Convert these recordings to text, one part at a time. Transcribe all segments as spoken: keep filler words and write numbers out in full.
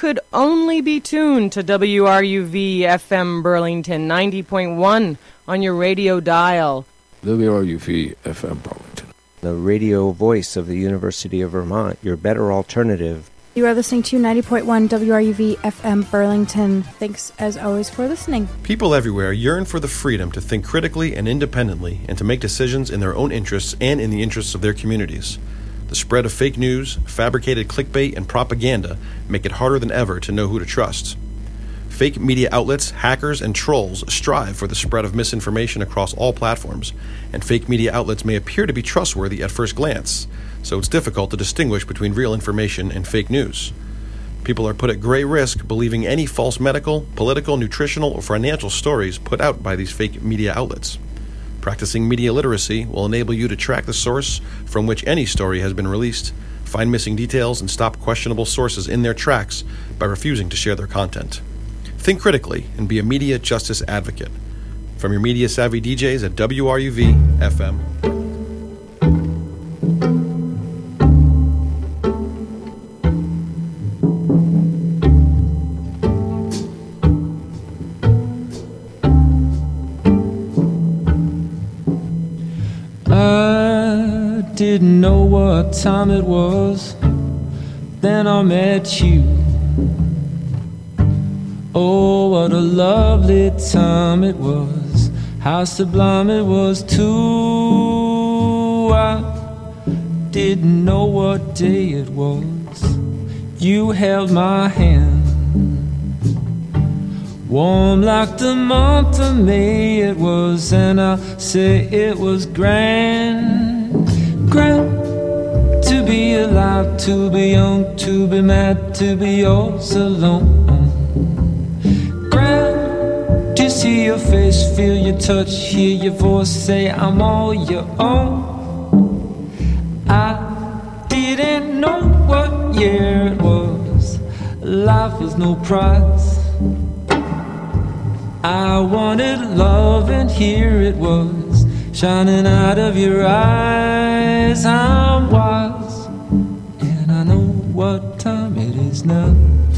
could only be tuned to W R U V F M Burlington ninety point one on your radio dial. W R U V F M Burlington, the radio voice of the University of Vermont, your better alternative. You are listening to ninety point one W R U V F M Burlington. Thanks, as always, for listening. People everywhere yearn for the freedom to think critically and independently and to make decisions in their own interests and in the interests of their communities. The spread of fake news, fabricated clickbait, and propaganda make it harder than ever to know who to trust. Fake media outlets, hackers, and trolls strive for the spread of misinformation across all platforms, and fake media outlets may appear to be trustworthy at first glance, so it's difficult to distinguish between real information and fake news. People are put at great risk believing any false medical, political, nutritional, or financial stories put out by these fake media outlets. Practicing media literacy will enable you to track the source from which any story has been released, find missing details, and stop questionable sources in their tracks by refusing to share their content. Think critically and be a media justice advocate. From your media-savvy D Js at W R U V F M. I didn't know what time it was, then I met you. Oh, what a lovely time it was, how sublime it was too. I didn't know what day it was, you held my hand, warm like the month of May it was, and I say it was grand, grand. To be alive, to be young, to be mad, to be yours alone. To see your face, feel your touch, hear your voice, say I'm all your own. I didn't know what year it was, life is no prize. I wanted love and here it was, shining out of your eyes. I'm wise, and I know what time it is now.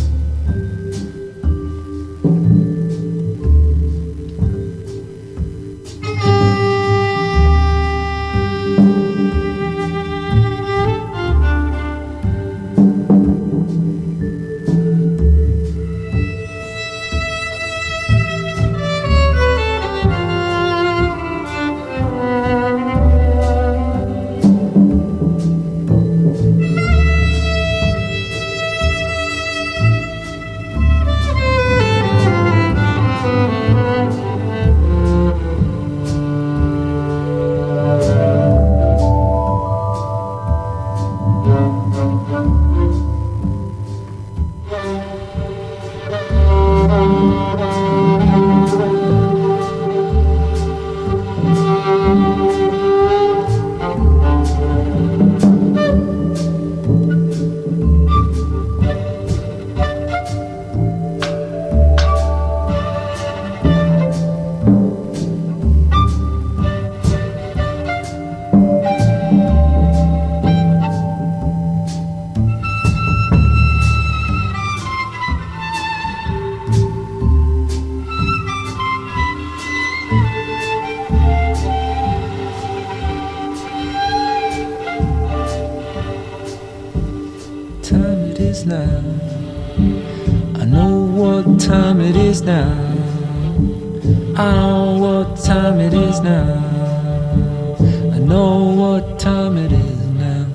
Now I know what time it is now. I know what time it is now. I know what time it is now.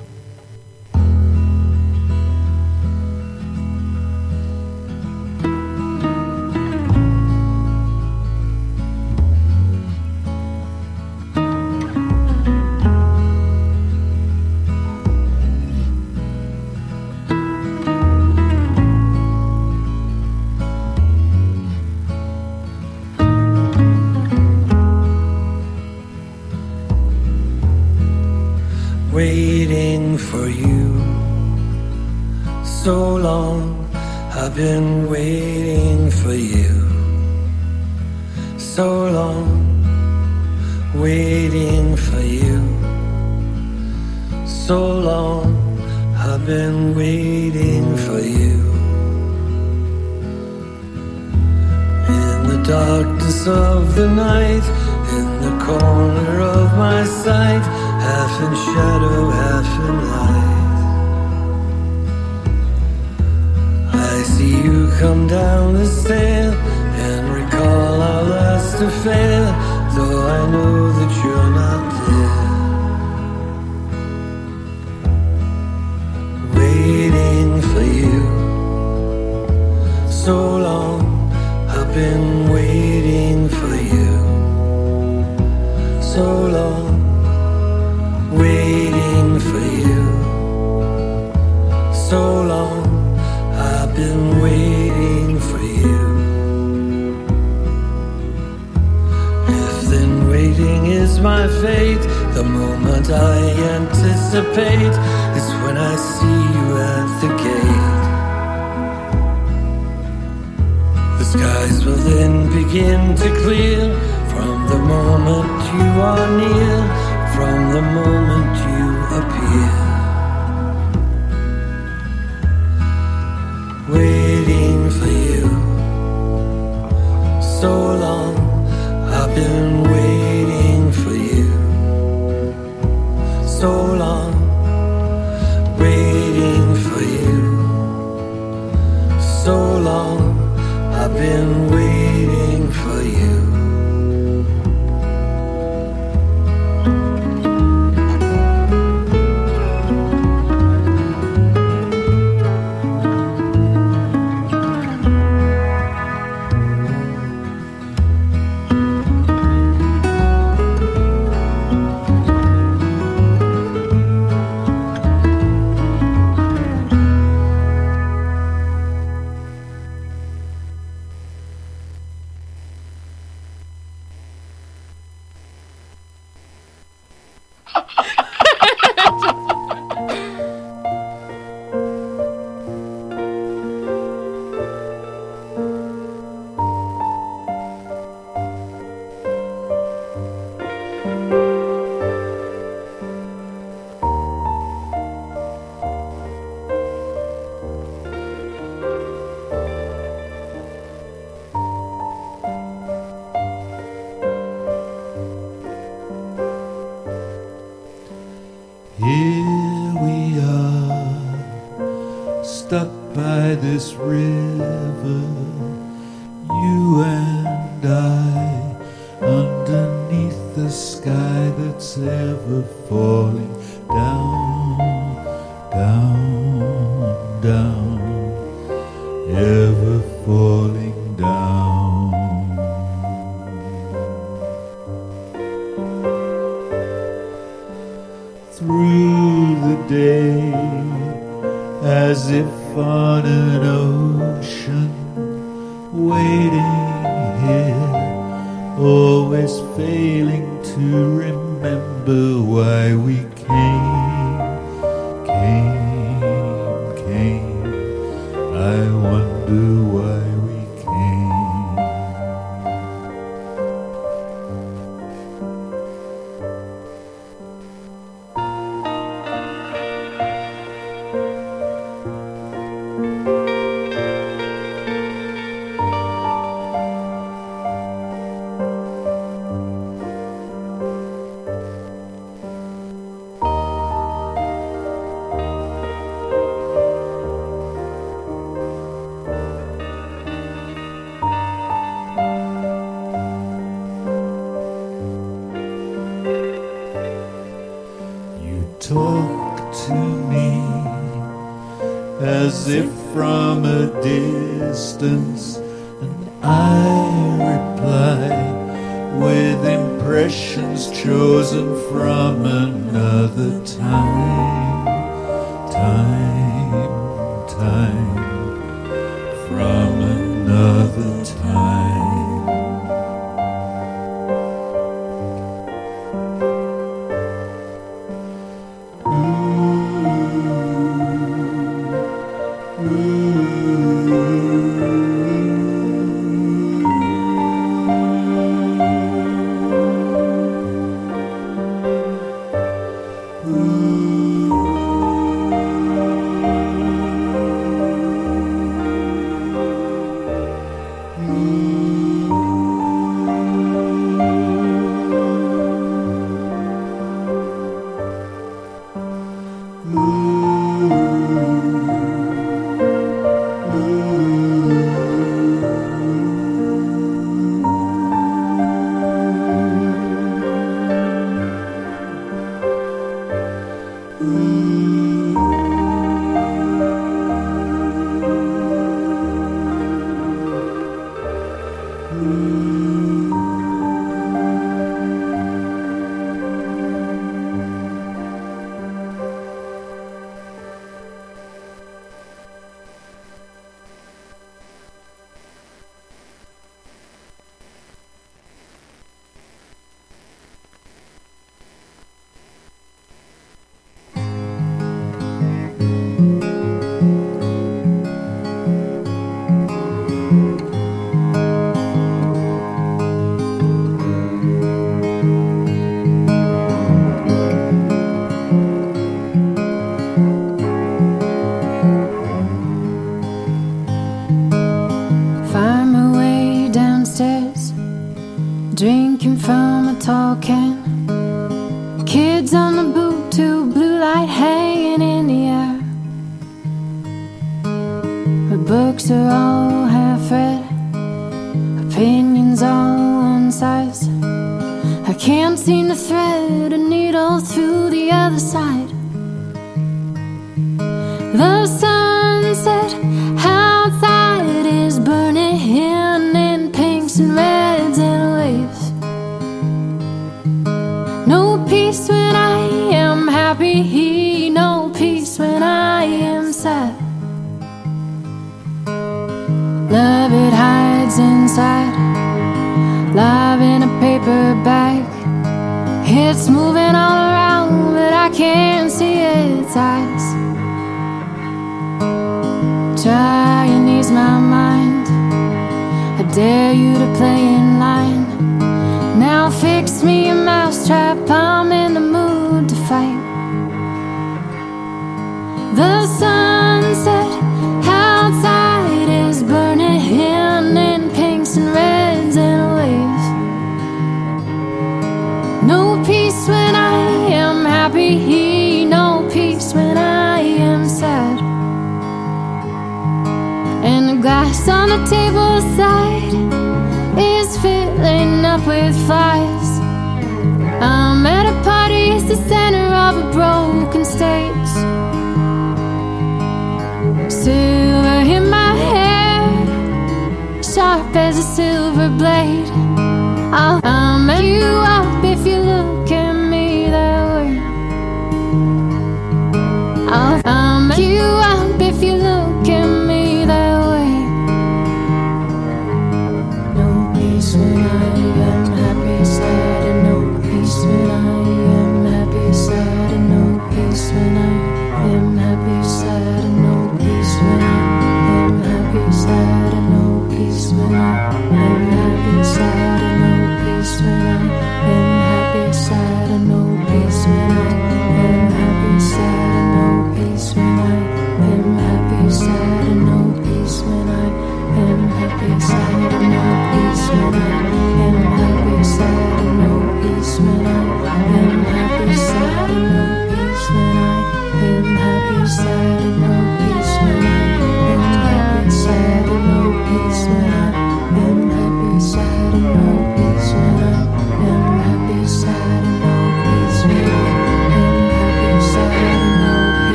Waiting for you so long, I've been waiting for you so long, waiting for you so long, I've been waiting for you. darkness of the night, in the corner of my sight, half in shadow, half in light. I see you come down the stair and recall our last affair, though I know that you're not there. Waiting for you, so long I've been waiting for you, so long waiting for you, so long I've been waiting for you. If then waiting is my fate, the moment I anticipate is when I see you at the gate. The skies will then begin to clear from the moment you are near, from the moment you appear. Waiting for you, so long I've been waiting for you, so long waiting for you, so long I've been waiting for you. Here we are, stuck by this river, you and I, underneath the sky that's ever falling down, down, down, ever falling down. Through the day, as if on an ocean, waiting here, always failing to remember why we came, came, came. I wonder why we came. Talk to me as if from a distance, and I reply with impressions chosen from another time, time, time, from another time. Ooh. drinking from a tall can. Kids on the boot tube, blue light hanging in the air. The books are all half read, opinions all one size. I can't seem to thread a needle through the other side. The sunset outside is burning in pinks and reds and waves. No peace when I am happy, no peace when I am sad. Love, it hides inside, live in a paper bag. It's moving all around, but I can't see its eyes. Try and ease my mind, I dare you to play in line. Now fix me a mousetrap, I'm in the mood to fight. The sunset outside is burning in pinks and reds and waves. No peace when I am happy, no peace when I am sad. And the glass on the table side is filling up with flies. I'm at a party, it's the center of a broken stage. Silver in my hair, sharp as a silver blade. I'll, I'll make you up if you look at me that way. I'll, I'll make you up if you look at me that way. No peace when I am happy, sad, and no peace when I am happy, sad, and no peace when I am happy, sad, and no peace when I am happy, sad, and no peace when I am happy, sad, and no peace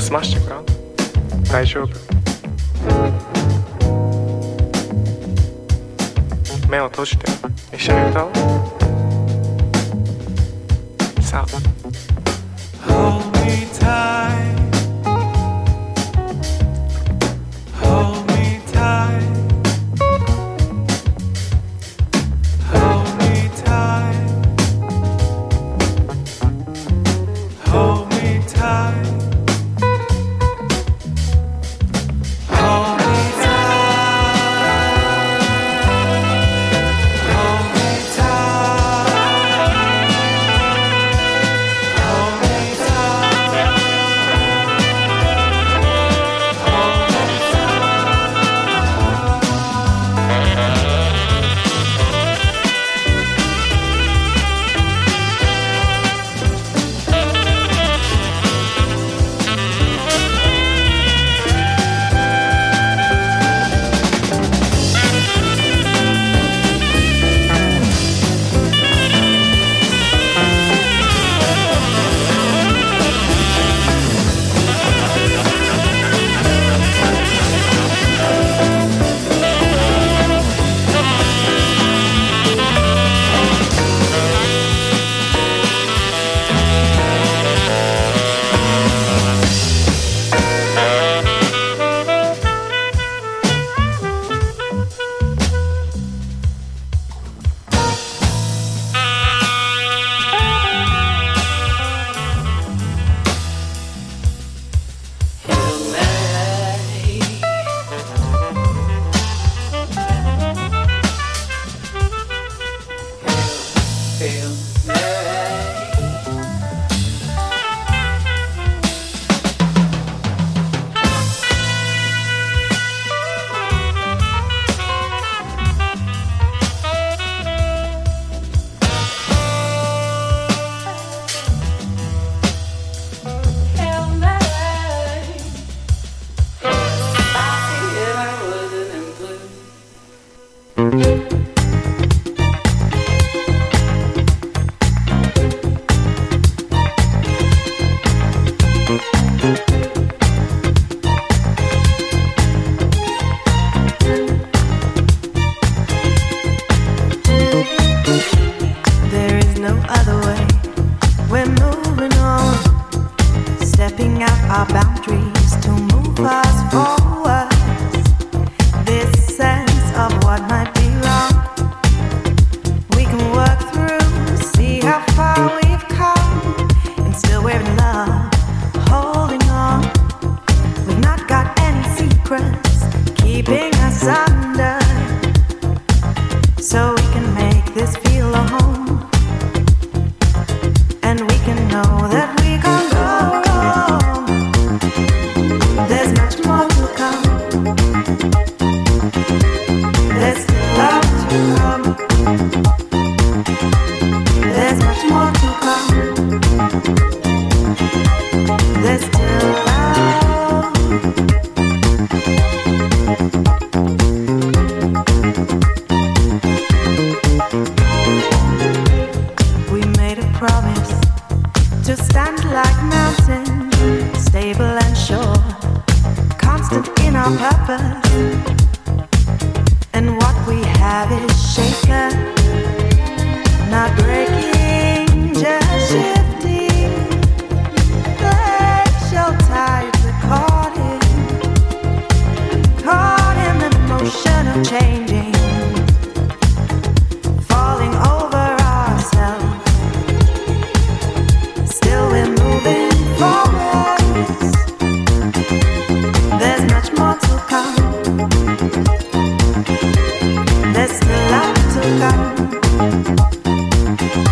済ましてごらん。大丈夫。目を閉じて一緒に歌おう。さあ。 Hold me tight. Hold me tight. Hold me tight. Hold me tight. Hold me There's still a lot to come.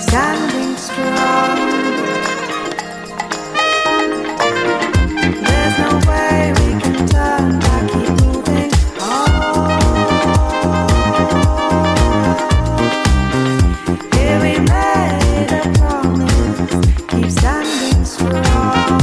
standing strong. There's no way we can turn back, keep moving on. Here we made a promise, keep standing strong.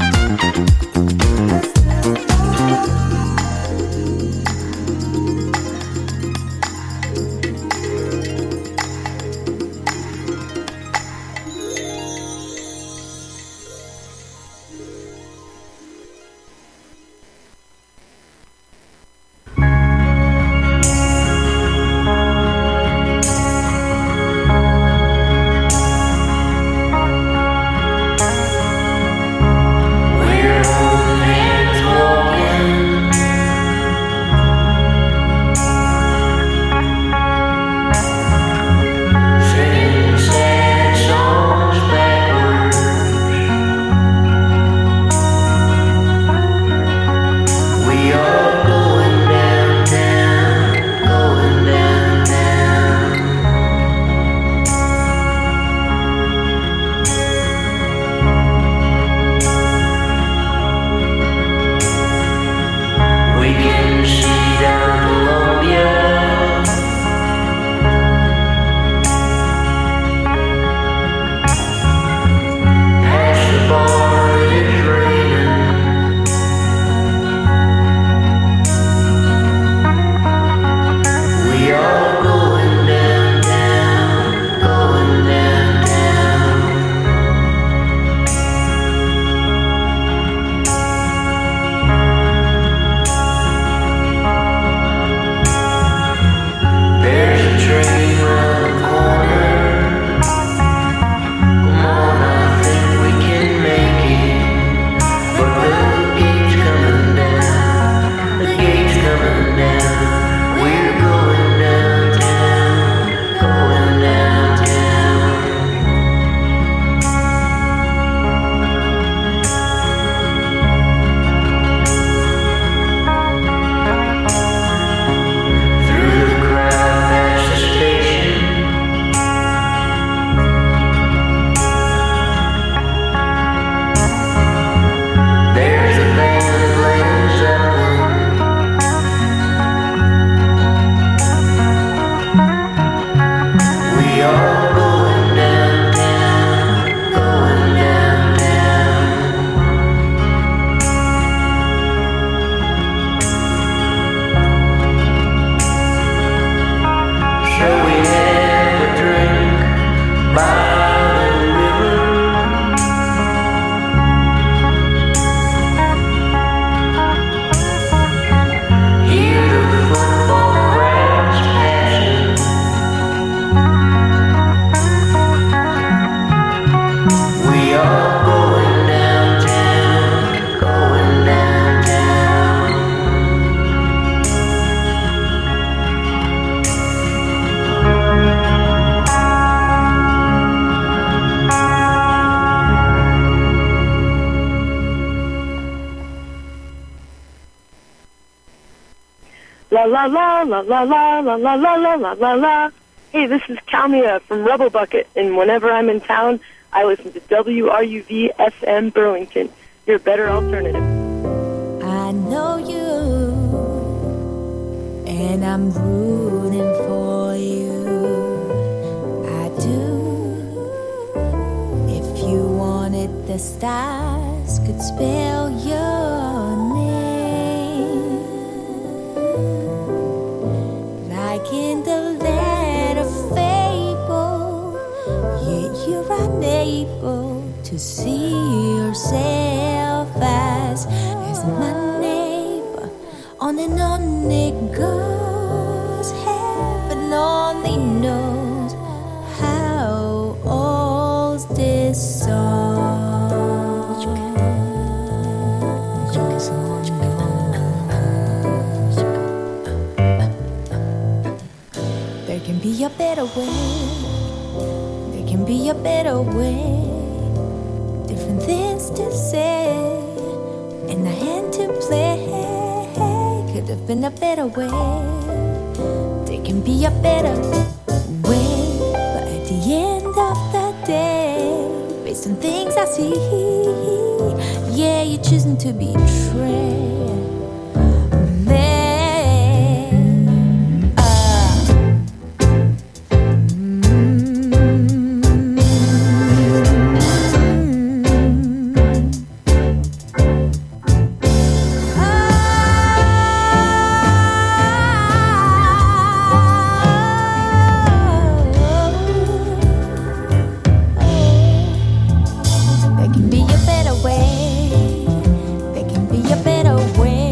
La la la la la la la la la la la la la. Hey, this is Kalmia from Rebel Bucket, and whenever I'm in town, I listen to W R U V F M Burlington, your better alternative. I know you, and I'm rooting for you. I do. If you wanted, the stars could spell your name, like in the land of fable. Yet you're unable to see yourself as as my neighbor. On and on it goes. Heaven only knows how old this song. There can be a better way. There can be a better way. Different things to say, and a hand to play. Could have been a better way. There can be a better way, but at the end of the some things I see. Yeah, you're choosing to betray me. There can be a better way. There can be a better way.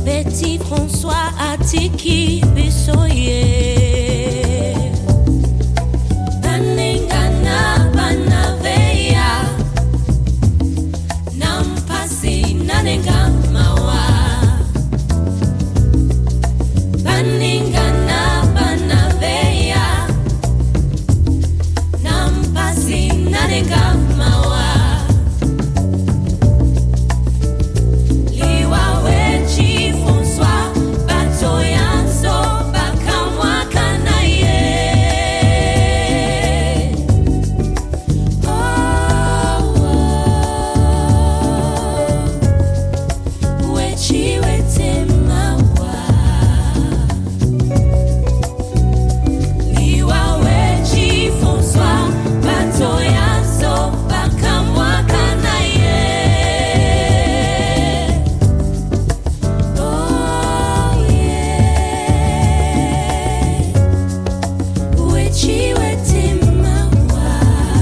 Betty François Atiki Bisoye. Baningana Banaveya Nampasi Nanenga Mawa. Baningana Banaveya Nampasi Nanenga Mawa. Liwa Wechi François Batoyanso Bakamwa Kanaye. Oh, oh. Wechi Wete Mawa. Liwa Wechi François Batoyanso Bakamwa Kanaye. Oh yeah, Wechi Wete Mawa.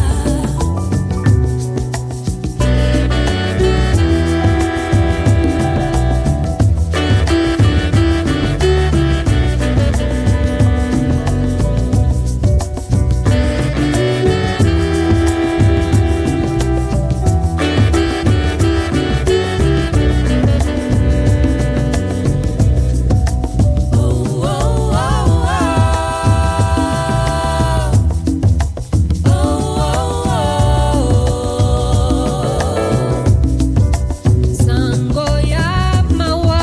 Sangoya Mawa,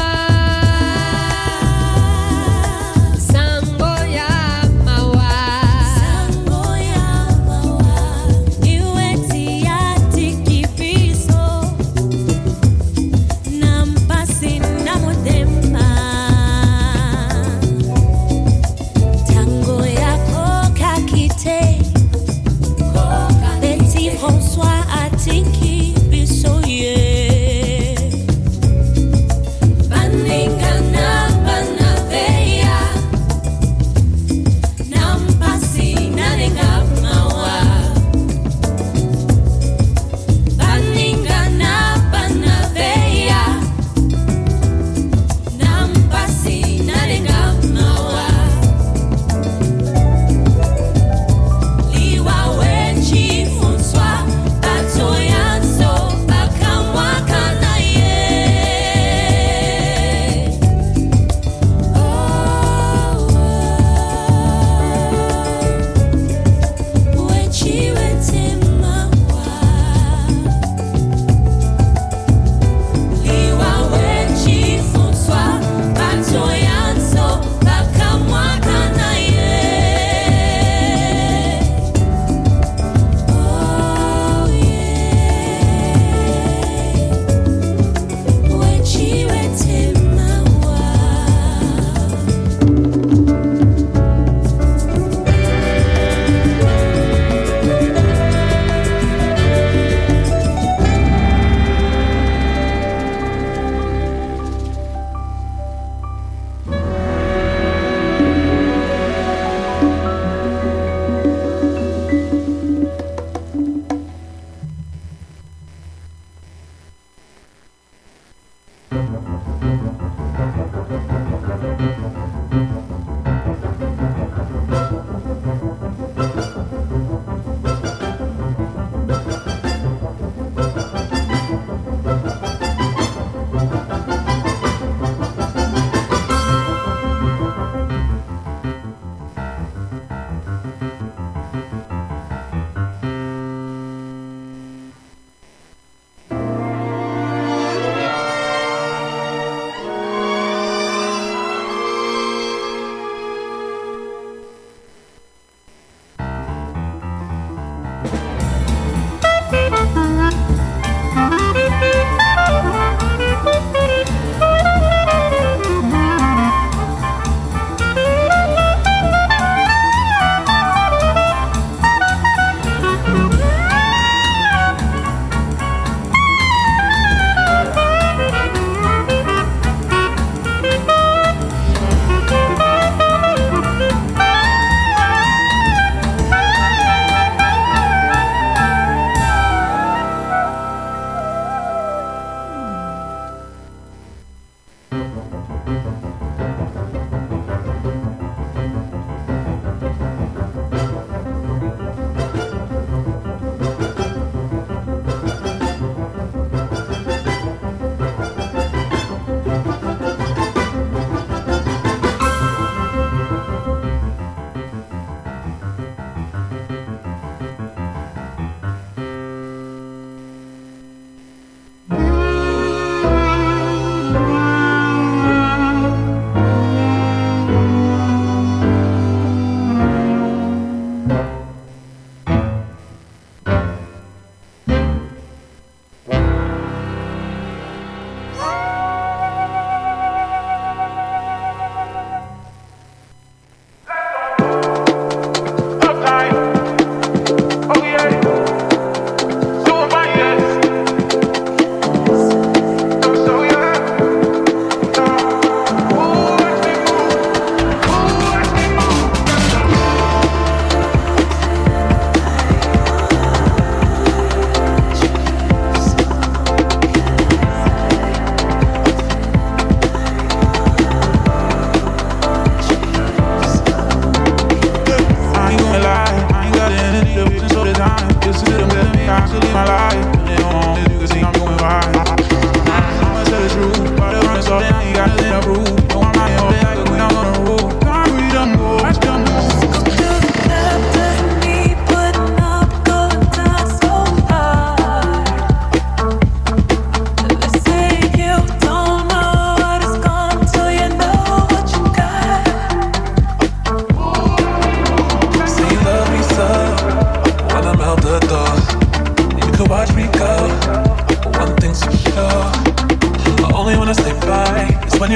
Sangoya Mawa, Sangoya Mawa. Iweti Atiki Biso, Nampasi Namodema. Tango yako kakite, Betty François Atiki Bisoye. Baningana Banaveya Nampasi Nanenga Mawa. Baningana Banaveya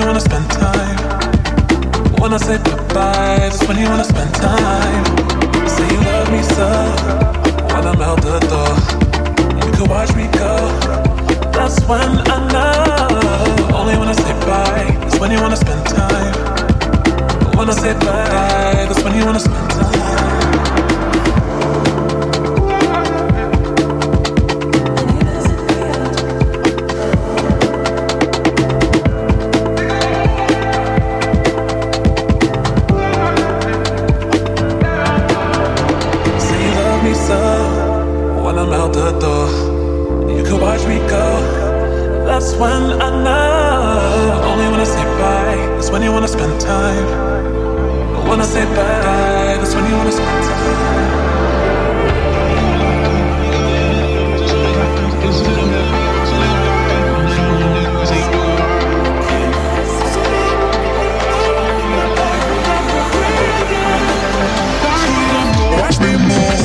wanna spend time. When I say bye-bye, that's when you wanna spend time. Say you love me so, when I'm out the door, you can watch me go. That's when I know. Only when I say bye, that's when you wanna spend time. When I say bye, that's when you wanna spend time. That's when I know. Only when I say bye, that's when you wanna spend time. When I say bye, that's when you wanna spend time. Watch me move.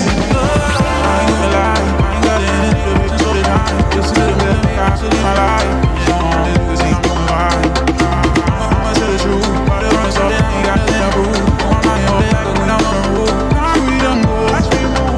I ain't gonna lie, I ain't got any just for the time. Just a little bit, I should live my life. Niggas ain't doing right. I'ma tell the truth, but they run so they ain't got nothing to prove. I'm not your dad, when I'm on the roof. We done go, watch me move.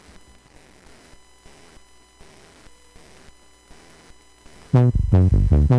Thank you.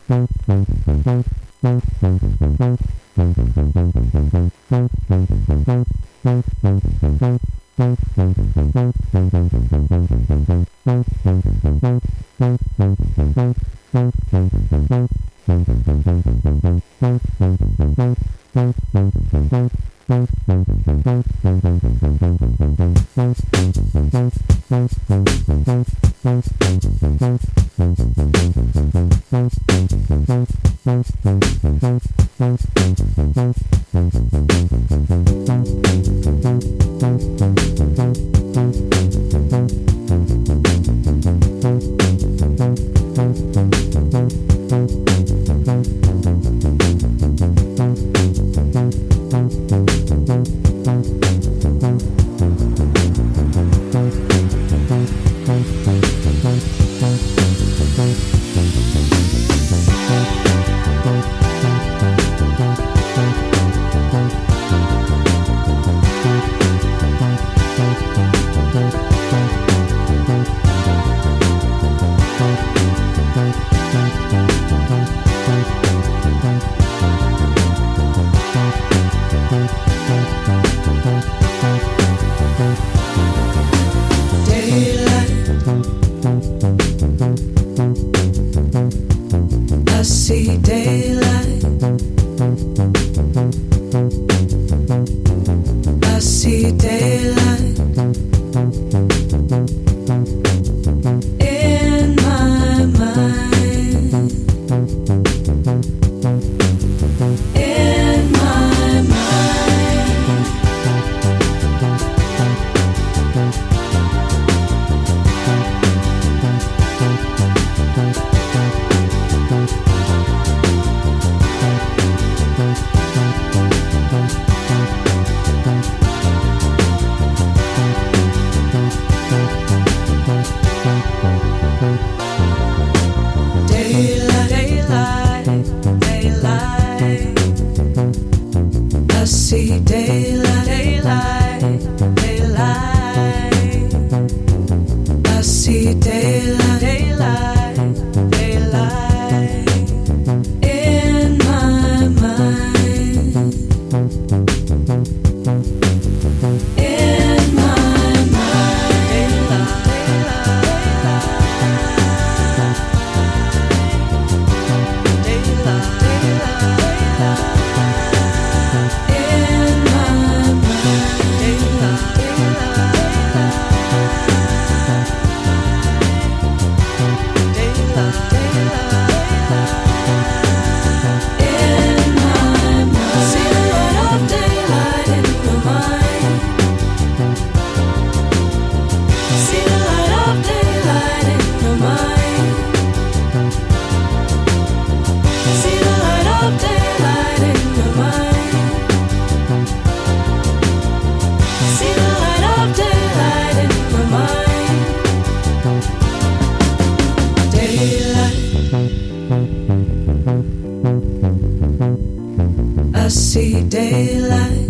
I see daylight.